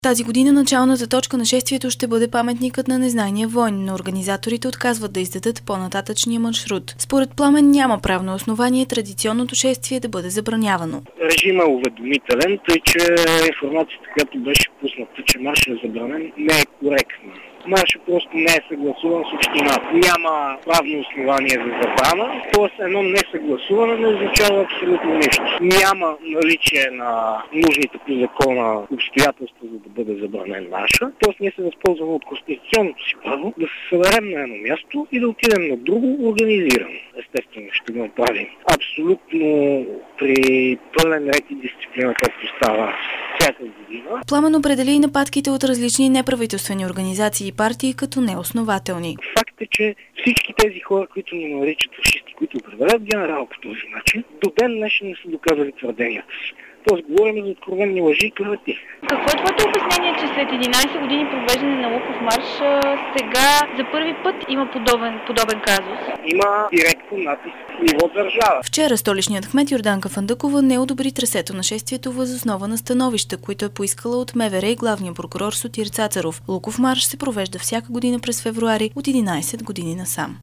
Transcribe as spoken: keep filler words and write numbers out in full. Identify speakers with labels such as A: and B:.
A: Тази година началната точка на шествието ще бъде паметникът на незнайния войн, но организаторите отказват да издадат по-нататъчния маршрут. Според Пламен няма правно основание традиционното шествие да бъде забранявано.
B: Режимът е уведомителен, тъй че информацията, която беше пусната, че маршът е забранен, не е коректна. Маршът просто не е съгласуван с общината. Няма правно основание за забрана, т.е. едно несъгласуване не означава абсолютно нищо. Няма наличие на нужните по закона обстоятелства, за да бъде забранен марша. Т.е. ние се възползваме от конституционното си право да се съберем на едно място и да отидем на друго организирано. Естествено ще го направим. Абсолютно при пълен ред и дисциплина, както става всяка година.
A: Пламен определи и нападките от различни неправителствени организации и партии като неоснователни.
B: Факт е, че всички тези хора, които ни наричат фашисти, които определят генерал по този начин, до ден днешен не са доказали твърденията си. Тоест говорим за откровени лъжи и клевети.
C: Какво е твоето обяснение, че след единайсет години провеждане на Луков марш, сега за първи път има подобен, подобен казус?
B: Има директно натиск ниво държава.
A: Вчера столичният кмет Йорданка Фандъкова не одобри трасето на шествието въз основа на становища, които е поискала от МВР и главния прокурор Сотир Цацаров. Луков марш се провежда всяка година през февруари от единайсет години насам.